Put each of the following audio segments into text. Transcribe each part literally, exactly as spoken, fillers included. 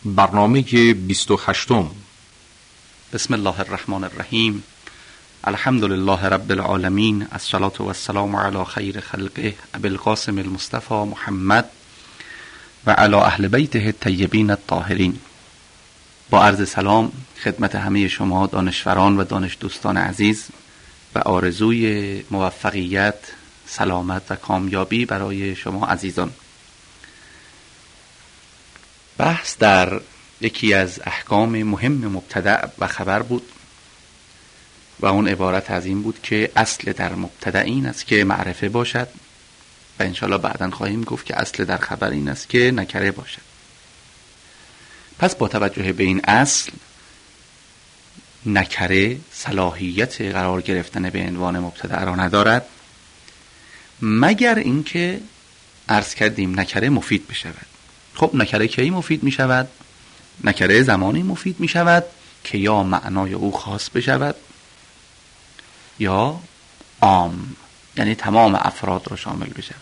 برنامه بیست و هشتم. بسم الله الرحمن الرحیم. الحمد لله رب العالمین، الصلاة و السلام علی خیر خلقه ابی القاسم المصطفى محمد و علی اهل بیته الطیبین الطاهرین. با عرض سلام خدمت همه شما دانشوران و دانش دوستان عزیز و آرزوی موفقیت، سلامت و کامیابی برای شما عزیزان. بحث در یکی از احکام مهم مبتدأ و خبر بود و اون عبارت از این بود که اصل در مبتدأ این است که معرفه باشد و انشالله بعداً خواهیم گفت که اصل در خبر این است که نکره باشد. پس با توجه به این اصل، نکره صلاحیت قرار گرفتن به عنوان مبتدأ را ندارد مگر اینکه عرض کردیم نکره مفید بشود. خب نکره کی مفید می شود؟ نکره زمانی مفید می شود که یا معنای او خاص بشود یا عام، یعنی تمام افراد را شامل بشود،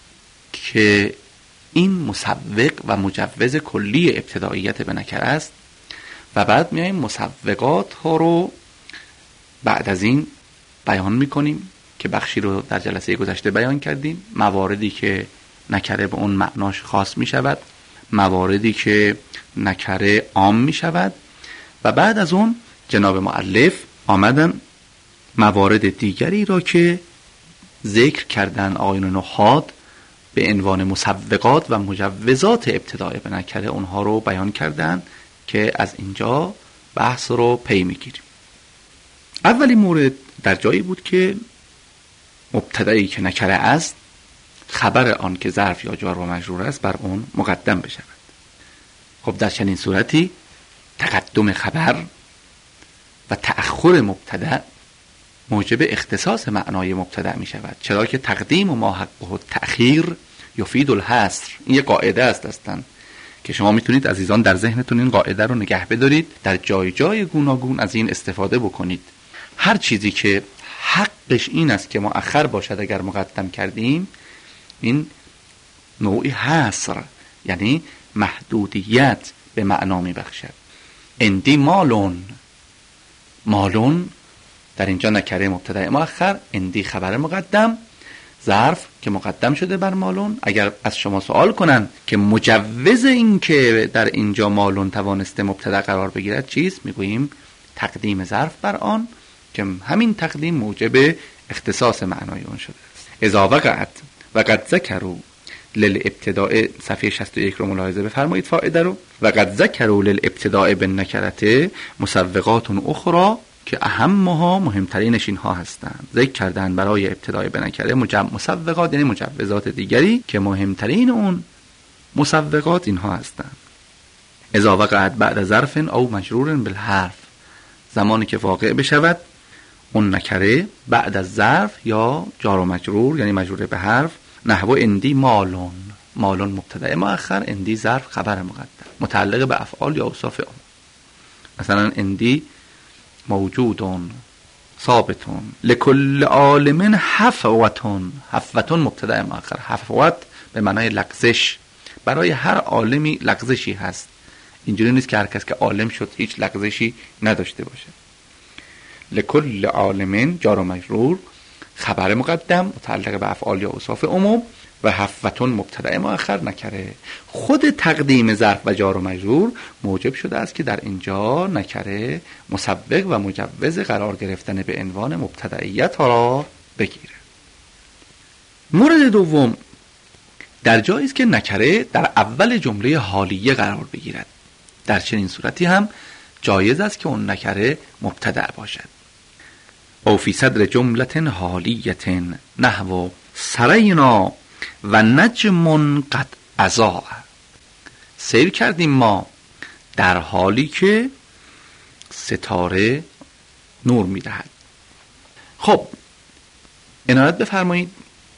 که این مسوق و مجوز کلی ابتداییت به نکره است. و بعد میایم مسوقات ها رو بعد از این بیان میکنیم که بخشی رو در جلسه گذشته بیان کردیم، مواردی که نکره به اون معناش خاص می شود، مواردی که نکره عام می شود، و بعد از اون جناب مؤلف آمدن موارد دیگری را که ذکر کردن آقایون نحات به عنوان مسوقات و مجوزات ابتدای به نکره، اونها رو بیان کردن که از اینجا بحث رو پی میگیریم. اولین مورد در جایی بود که مبتدایی که نکره است، خبر آن که ظرف یا جار و مجرور است بر اون مقدم بشود. خب در چنین صورتی تقدم خبر و تأخر مبتدا موجب اختصاص معنای مبتدا می شود، چرا که تقدیم و ما حقه تأخیر یفید الحصر. این یک قاعده است هستن که شما میتونید عزیزان در ذهنتون این قاعده رو نگه بدارید، در جای جای گوناگون از این استفاده بکنید. هر چیزی که حقش این است که مؤخر باشد اگر مقدم کردیم، این نوعی حصر، یعنی محدودیت به معنا می بخشد. اندی مالون، مالون در اینجا نکره مبتدا مؤخر، اندی خبر مقدم، ظرف که مقدم شده بر مالون. اگر از شما سوال کنن که مجوز این که در اینجا مالون توانسته مبتدا قرار بگیرد چیست، میگوییم تقدیم ظرف بر آن، که همین تقدیم موجب اختصاص معنای اون شده است. اذا وقعت و قد ذکروا للابتداء، صفحه شصت و یک رو ملاحظه بفرمایید فائده رو. و قد ذکروا للابتداء بالنکرة مسوقات اخرى، که اهمها مهمترینش اینها هستند. ذکر کردن برای ابتدای به نکره مسوقات، یعنی مجوزات دیگری که مهمترین اون مسوقات اینها هستند. اذا وقعت بعد ظرف او مجرور بالحرف، زمانی که واقع بشود اون نکره بعد از ظرف یا جار و مجرور، یعنی مجرور به حرف. نحو اندی مالون، مالون مبتدا مؤخر، اندی ظرف خبر مقدم متعلق به افعال یا اوصاف اون. مثلا اندی موجودون ثابتون لکل عالم حفوتون، حفوتون مبتدا مؤخر، حفوت به معنای لغزش، برای هر عالمی لغزشی هست. اینجوری نیست که هر کس که عالم شد هیچ لغزشی نداشته باشه. لکل عالم جار و مجرور خبر مقدم متعلق به افعال یا اوصاف عموم، و حفوتون مبتدا مؤخر نکره. خود تقدیم ظرف و جار و مجرور موجب شده است که در اینجا نکره مسوق و مجوز قرار گرفتن به عنوان مبتداییت را بگیره. مورد دوم در جایی است که نکره در اول جمله حالیه قرار بگیرد. در چنین صورتی هم جایز است که اون نکره مبتدا باشد. او فی صدر جملت حالیت نحو سرینا و نجم قد اضاء، سیر کردیم ما در حالی که ستاره نور میدهد. خب عنایت بفرمایید،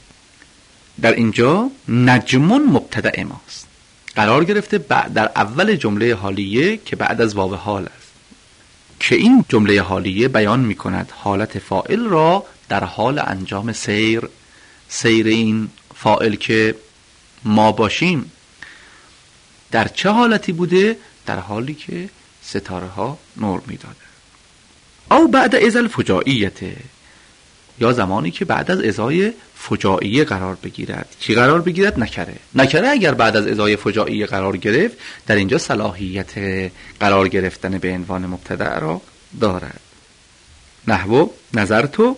در اینجا نجم مبتدا ماست، قرار گرفته بعد در اول جمله حالیه که بعد از واو حال است، که این جمله حالیه بیان می کند حالت فاعل را در حال انجام سیر. سیر این فاعل که ما باشیم در چه حالتی بوده؟ در حالی که ستاره ها نور میدادند. او بعد از الفجائیت، یا زمانی که بعد از ازای فجائیه قرار بگیرد. چی قرار بگیرد؟ نکره. نکره اگر بعد از ازای فجائیه قرار گرفت، در اینجا صلاحیت قرار گرفتن به عنوان مبتدأ را دارد. نحو نظر تو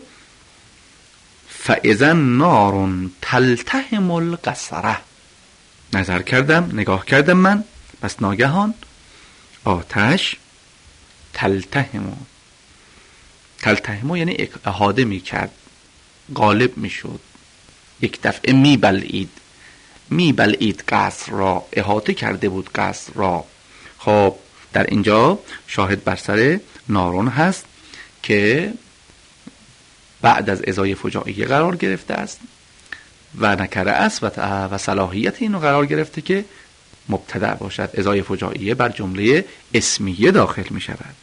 فاذا نار تلتهم القصره، نظر کردم، نگاه کردم من، پس ناگهان آتش تلتهم، تلتهم یعنی احاطه می کرد، غالب می شد، یک دفعه می بلعید، می بلعید قصر را، احاطه کرده بود قصر را. خب در اینجا شاهد بر سر نارون هست که بعد از ازای فجائیه قرار گرفته است و نکره است و, و صلاحیت اینو قرار گرفته که مبتدأ باشد. ازای فجائیه بر جمله اسمیه داخل می شود.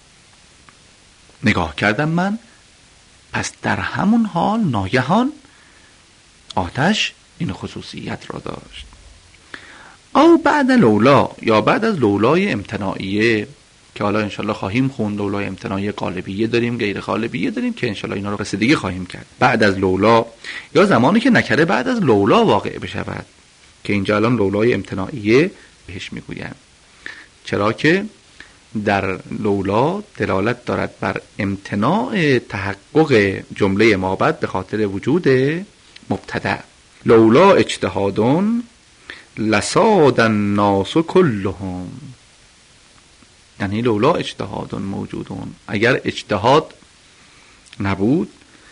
نگاه کردم من، پس در همون حال ناگهان آتش این خصوصیت را داشت. او بعد لولا، یا بعد از لولای امتناعیه که حالا انشالله خواهیم خوند، لولای امتناعیه قالبیه داریم، غیر قالبیه داریم که انشالله اینا رو رسیدگی خواهیم کرد. بعد از لولا، یا زمانی که نکره بعد از لولا واقع بشود که اینجا الان لولای امتناعیه بهش میگویم، چرا که در لولا دلالت دارد بر امتناع تحقق جمله ما بعد به خاطر وجود مبتدأ. لولا اجتهادون لساد الناس کلهم، یعنی لولا اجتهادون موجودون، اگر اجتهاد نبود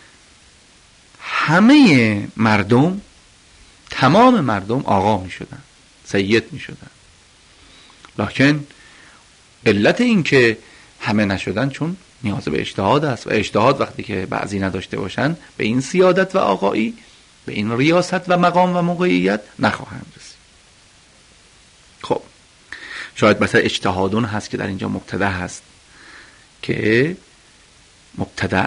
همه مردم، تمام مردم آقا می شدن، سید می شدن. لکن علت این که همه نشدن چون نیاز به اجتهاد است و اجتهاد وقتی که بعضی نداشته باشن به این سیادت و آقایی، به این ریاست و مقام و موقعیت نخواهند رسید. خب شاید مثلا اجتهادون هست که در اینجا مبتدأ هست که مبتدأ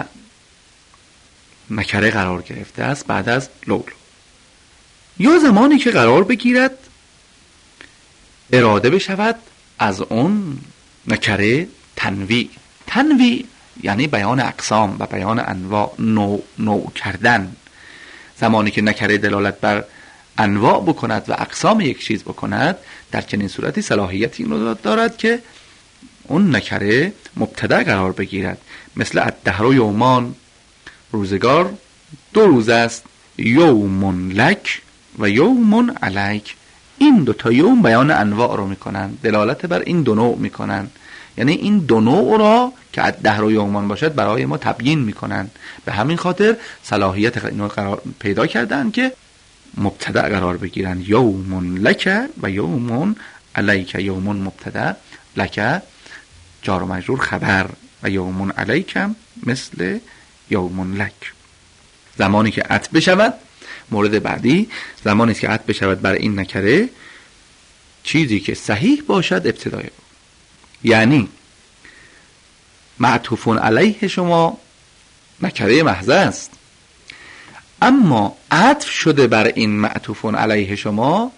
نکره قرار گرفته است بعد از لولا. یا زمانی که قرار بگیرد اراده بشود از اون نکره تنویع. تنویع یعنی بیان اقسام و بیان انواع، نوع نوع کردن. زمانی که نکره دلالت بر انواع بکند و اقسام یک چیز بکند، در چنین صورتی صلاحیتی اینو دارد که اون نکره مبتدأ قرار بگیرد. مثل الدهر و یومان، روزگار دو روز است، یوم لک و یوم علیک. این دو تا یوم بیان انواع رو میکنن، دلالت بر این دو نوع میکنن، یعنی این دو نوع را که الدهر و یومان باشد برای ما تبیین میکنن. به همین خاطر صلاحیت اینو قرار پیدا کردن که مبتدأ قرار بگیرن. یوم لک و یوم علیک، یوم مبتدأ، لک جار و مجرور خبر و یوم علیک مثل یوم لک. زمانی که عطف بشود، مورد بعدی، زمانی که عطف بشود بر این نکره چیزی که صحیح باشد ابتدای او، یعنی معطوفون علیه شما نکره محض است، اما عطف شده بر این معطوفون علیه شما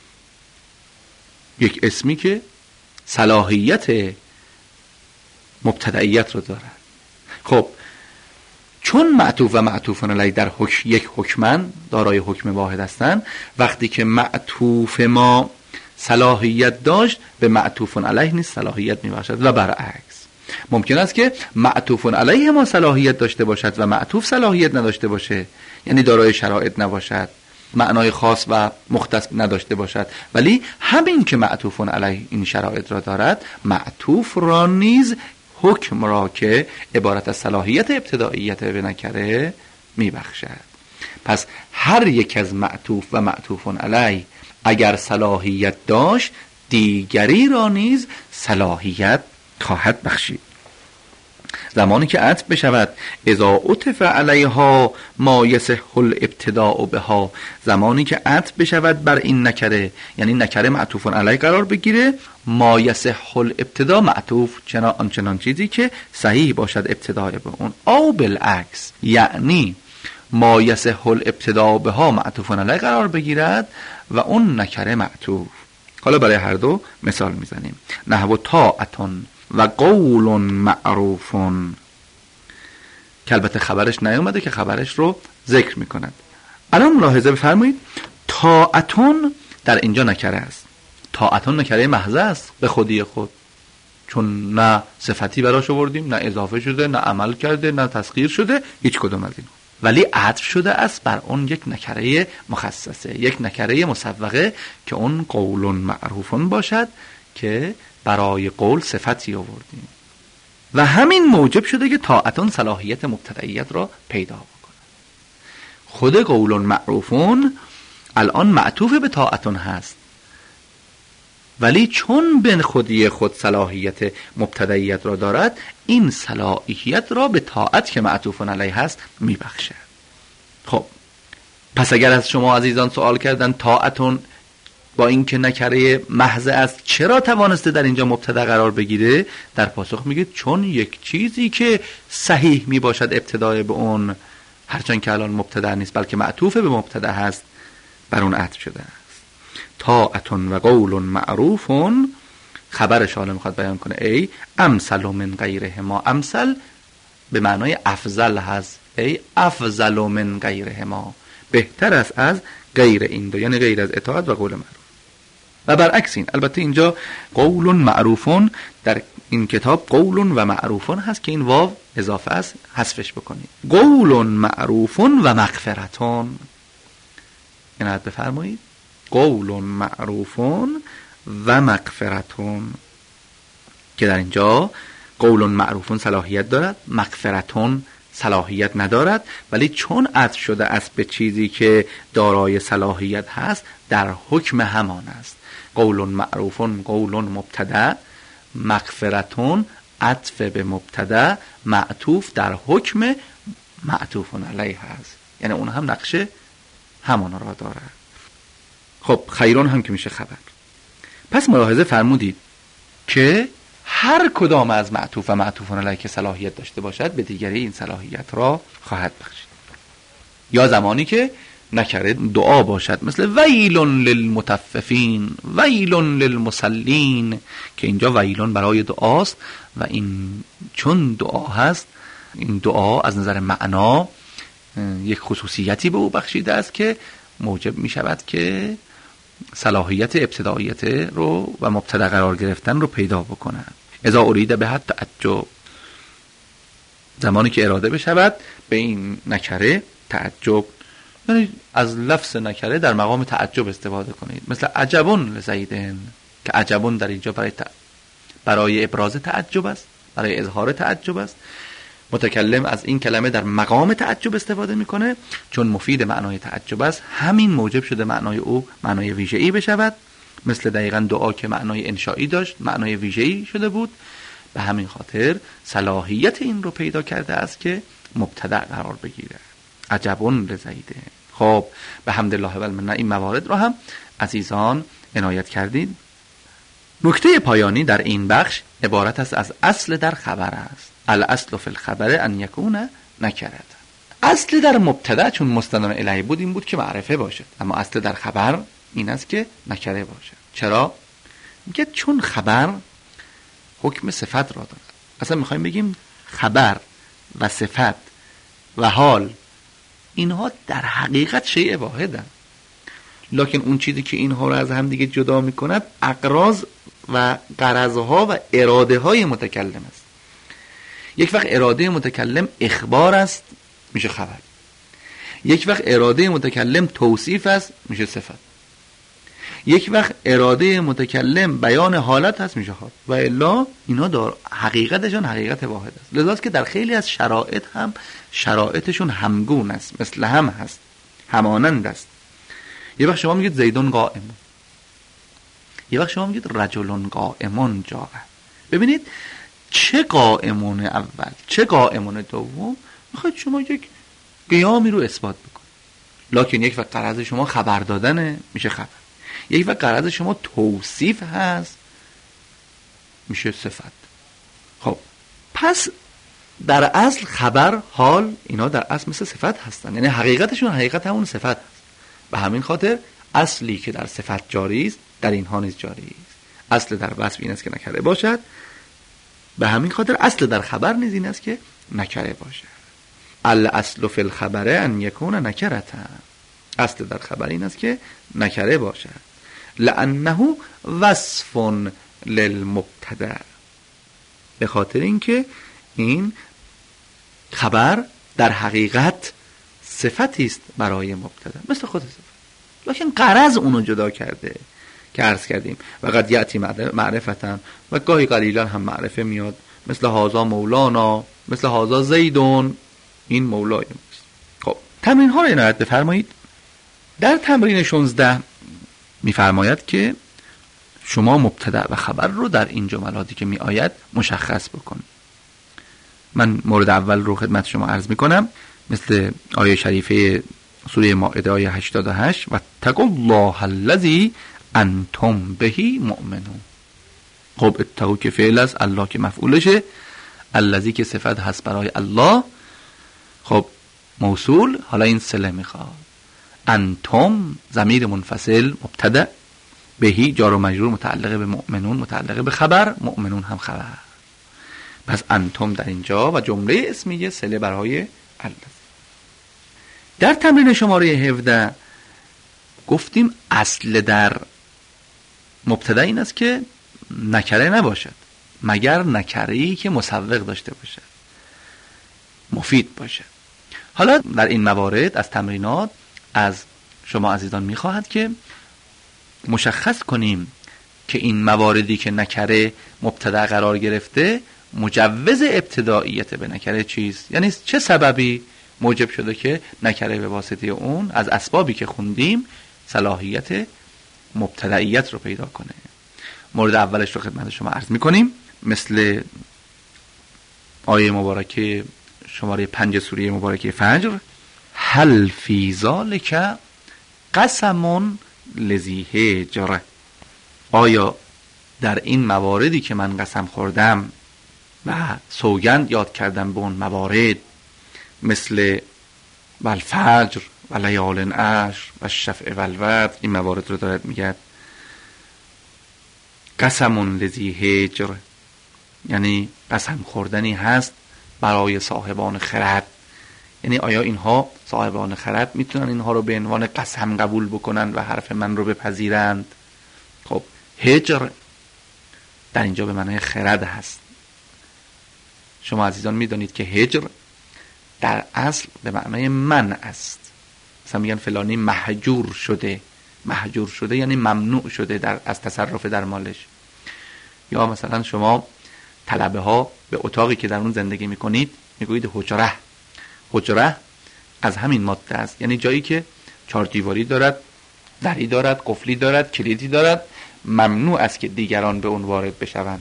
یک اسمی که صلاحیت مبتدئیت رو دارد. خب چون معطوف و معطوفون علیه در حکم یک حکمن، دارای حکم واحد هستند، وقتی که معطوف ما صلاحیت داشت به معطوفون علیه نیست صلاحیت میبخشد و برعکس. ممکن است که معطوفون علیه ما صلاحیت داشته باشد و معطوف صلاحیت نداشته باشه، یعنی دارای شرایط نباشد، معنای خاص و مختص نداشته باشد، ولی همین که معطوفون علیه این شرایط را دارد، معطوف را نیز حکم را که عبارت از صلاحیت ابتدائیت به نکره میبخشد. پس هر یک از معطوف و معطوفون علیه اگر صلاحیت داشت، دیگری را نیز صلاحیت خواهد بخشید. زمانی که عطف بشود اذا عطف علیها ما یصح الابتداء بها، زمانی که عطف بشود بر این نکره، یعنی نکره معطوفون علیه قرار بگیره، ما یصح الابتداء معطوف چنان آنچنان چیزی که صحیح باشد ابتداء به اون، او بالعکس یعنی ما یصح الابتداء بها معطوفون علیه قرار بگیرد و اون نکره معطوف. حالا برای هر دو مثال میزنیم. نحو طاعتون و قول معروفون، که البته خبرش نیومده که خبرش رو ذکر میکند. الان ملاحظه بفرمایید، طاعتون در اینجا نکره است. طاعتون نکره محض است به خودی خود، چون نه صفتی براش آوردیم، نه اضافه شده، نه عمل کرده، نه تسخیر شده، هیچ کدوم از این. ولی عطف شده است بر اون یک نکره مخصصه، یک نکره مسوقه که اون قول معروفون باشد که برای قول صفتی آوردیم و همین موجب شده که طاعتون صلاحیت مبتدئیت را پیدا بکنه. خود قول معروفون الان معطوف به طاعتون هست، ولی چون به خودی خود صلاحیت مبتدئیت را دارد، این صلاحیت را به طاعت که معطوف علیه هست میبخشد. خب پس اگر از شما عزیزان سوال کردن طاعتون با این که نکره محض است چرا توانسته در اینجا مبتدا قرار بگیره، در پاسخ میگه چون یک چیزی که صحیح میباشد ابتدای به اون، هرچند که الان مبتدا نیست بلکه معطوف به مبتدا هست، بر اون عطف شده است. طاعتون و قول معروفون خبرش حالا میخواد بیان کنه ای امثل من غیرهما، امثل به معنای افضل هست، ای افضل من غیرهما، بهتر است از غیر این دو، یعنی غیر از اطاعت و قول معروف. و برعکس این، البته اینجا قول معروفون در این کتاب قول و معروفون هست که این واو اضافه است، حذفش بکنید. قول معروفون و مغفرتون، اینات بفرمایید، قول معروفون و مغفرتون، که در اینجا قول معروفون صلاحیت دارد، مغفرتون صلاحیت ندارد، ولی چون عطف شده است به چیزی که دارای صلاحیت هست در حکم همان است. قول معروفون قول مبتدا، مغفرتون عطف به مبتدا معطوف در حکم معطوف علیه هست، یعنی اون هم نقشه همان را دارد. خب خیرون هم که میشه خبر. پس ملاحظه فرمودید که هر کدام از معطوف و معطوف علیه که صلاحیت داشته باشد به دیگری این صلاحیت را خواهد بخشید. یا زمانی که نکره دعا باشد، مثل ویل للمطففین، ویل للمصلین، که اینجا ویلون برای دعاست و این چون دعا هست، این دعا از نظر معنا یک خصوصیتی به او بخشیده است که موجب می شود که صلاحیت ابتداییت رو و مبتدا قرار گرفتن رو پیدا بکنه. اذا ارید به حد تعجب، زمانی که اراده بشود به این نکره تعجب، یعنی از لفظ نکره در مقام تعجب استفاده کنید، مثل عجبون لزیدن، که عجبون در اینجا برای ت... برای ابراز تعجب است، برای اظهار تعجب است. متکلم از این کلمه در مقام تعجب استفاده میکنه چون مفید معنای تعجب است، همین موجب شده معنای او معنای ویژه‌ای بشود، مثل دقیقاً دعا که معنای انشایی داشت معنای ویژه‌ای شده بود. به همین خاطر صلاحیت این رو پیدا کرده است که مبتدا قرار بگیره، عجبون لزیده. خب به حمدالله و المنه این موارد رو هم عزیزان عنایت کردید. نکته پایانی در این بخش عبارت است از اصل در خبر است. الاصل فی الخبر ان یکون نکرت. اصل در مبتدا چون مستند الیه بود این بود که معرفه باشد، اما اصل در خبر این است که نکره باشد. چرا؟ میگه چون خبر حکم صفت را دارد. اصلا میخوایم بگیم خبر و صفت و حال اینها در حقیقت شیء واحدند، لکن اون چیزی که اینها رو از هم دیگه جدا میکند اغراض و غرضها و اراده های متکلم است. یک وقت اراده متکلم اخبار است میشه خبر، یک وقت اراده متکلم توصیف است میشه صفت، یک وقت اراده متکلم بیان حالت هست میشه حال، و الا اینا دار حقیقتشون حقیقت واحد است. لذاست که در خیلی از شرایط هم شرایطشون همگون است، مثل هم هست، همانند است. یه وقت شما میگید زیدون قائم، یه وقت شما میگید رجلون قائمون جاء. ببینید چه قائمون اول چه قائمون دوم میخواید شما یک قیامی رو اثبات بکنید، لکن یک وقت غرض شما خبر دادنه میشه خبر، یک وقت غرض شما توصیف هست میشه صفت. خب پس در اصل خبر حال اینا در اصل مثل صفت هستن، یعنی حقیقتشون حقیقت همون صفت هست. به همین خاطر اصلی که در صفت جاری است در اینها نیز جاری است. اصل در وصف این است که نکره باشد، به همین خاطر اصل در خبر نیز این است که نکره باشد. الاصل فی الخبر ان یکون نکرة، اصل در خبر این است که نکره باشد. لانه وصف للمبتدا، به خاطر اینکه این خبر در حقیقت صفتی است برای مبتدا، مثل خود صفت، لیکن غرض اونو جدا کرده که عرض کردیم. و قد یأتی معرفتن، و گاهی قلیلا هم معرفه میاد، مثل هازا مولانا، مثل هازا زیدون، این مولای ماست. خب تمرین ها رو عنایت بفرمایید. در تمرین شانزده میفرماید که شما مبتدا و خبر رو در این جملاتی که می آید مشخص بکن. من مورد اول رو خدمت شما عرض می کنم، مثل آیه شریفه سوره مائده آیه هشتاد و هشت، و اتقوا الله الذی انتم بهی مؤمنون. خب اتقوا که فعل است، الله که مفعولشه، الذی که صفت هست برای الله، خب موصول، حالا این صله میخواد. انتم ضمیر منفصل مبتدا، بهی جار و مجرور متعلق به مؤمنون متعلق به خبر، مؤمنون هم خبر. پس انتم در اینجا و جمله اسمیه صله برای الذی. در تمرین شماره هفده گفتیم اصل در مبتدا این است که نکره نباشد، مگر نکره‌ای که مسوغ داشته باشد، مفید باشد. حالا در این موارد از تمرینات از شما عزیزان میخواهد که مشخص کنیم که این مواردی که نکره مبتدا قرار گرفته مجوز ابتداییت به نکره چیست، یعنی چه سببی موجب شده که نکره به واسطه اون از اسبابی که خوندیم صلاحیت مبتداییت رو پیدا کنه. مورد اولش رو خدمت شما عرض میکنیم، مثل آیه مبارکه شماره پنج سوره مبارکه فجر، هل فی ذالک قسم لذی حجر، آیا در این مواردی که من قسم خوردم و سوگند یاد کردم به اون موارد، مثل والفجر و لیال عشر و الشفع والوتر، این موارد رو دارد میگه قسم لذی حجر، یعنی قسم خوردنی هست برای صاحبان خرد. یعنی آیا اینها صاحبان خرد میتونن اینها رو به عنوان قسم قبول بکنن و حرف من رو بپذیرند؟ خب حجر در اینجا به معنای خرد هست. شما عزیزان میدانید که حجر در اصل به معنای منع است. مثلا میگن فلانی محجور شده، محجور شده یعنی ممنوع شده در از تصرف در مالش. یا مثلا شما طلبه ها به اتاقی که در اون زندگی میکنید میگویید حجره. حجره از همین ماده است، یعنی جایی که چهار دیواری دارد، دری دارد، قفلی دارد، کلیدی دارد، ممنوع است که دیگران به اون وارد بشوند.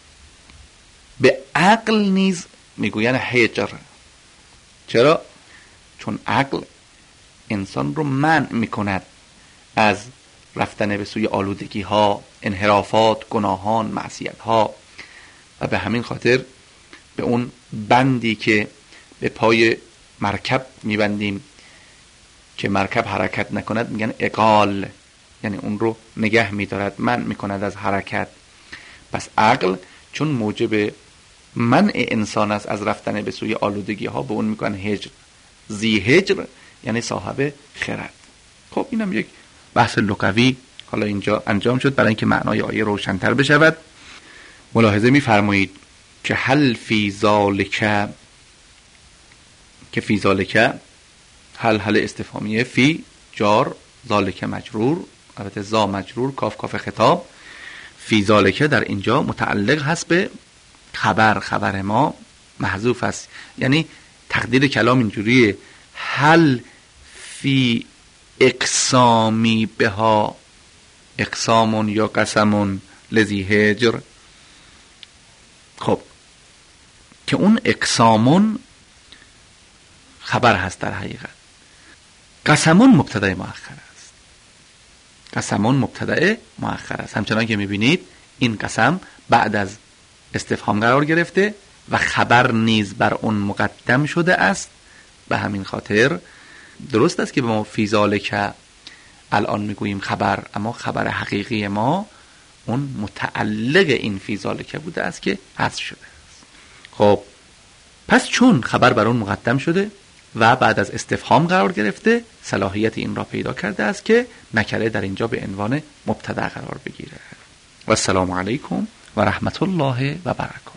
به عقل نیز میگوین حجر. چرا؟ چون عقل انسان رو منع میکند از رفتن به سوی آلودگی ها، انحرافات، گناهان، معصیت ها، و به همین خاطر به اون بندی که به پای مرکب میبندیم که مرکب حرکت نکند میگن اقال، یعنی اون رو نگه میدارد، منع میکند از حرکت. پس عقل چون موجب منع انسان است از رفتن به سوی آلودگی ها، به اون میگن هجر. ذی هجر یعنی صاحب خرد. خب اینم یک بحث لغوی حالا اینجا انجام شد برای اینکه معنای آیه روشن‌تر بشود. ملاحظه می‌فرمایید که هل فی ذالک، که فی ذالک هل هل استفهامیه، فی جار، ذالک مجرور، البته ذا مجرور، کاف کاف خطاب. فی ذالک در اینجا متعلق هست به خبر، خبر ما محذوف است. یعنی تقدیر کلام اینجوریه هل فی اقسامی بها اقسامون یا قسمون لذی هجر. خب که اون اقسامون خبر هست در حقیقت، قسمون مبتدای مؤخر است. قسمون مبتدای مؤخر است. همچنان که میبینید این قسم بعد از استفهام قرار گرفته و خبر نیز بر اون مقدم شده است. به همین خاطر درست است که به ما فی ذالک الان میگوییم خبر، اما خبر حقیقی ما اون متعلق این فی ذالک بوده است که حذف شده است. خب پس چون خبر بر اون مقدم شده و بعد از استفهام قرار گرفته، صلاحیت این را پیدا کرده است که نکره در اینجا به عنوان مبتدا قرار بگیره. و السلام علیکم و رحمت الله و برکاته.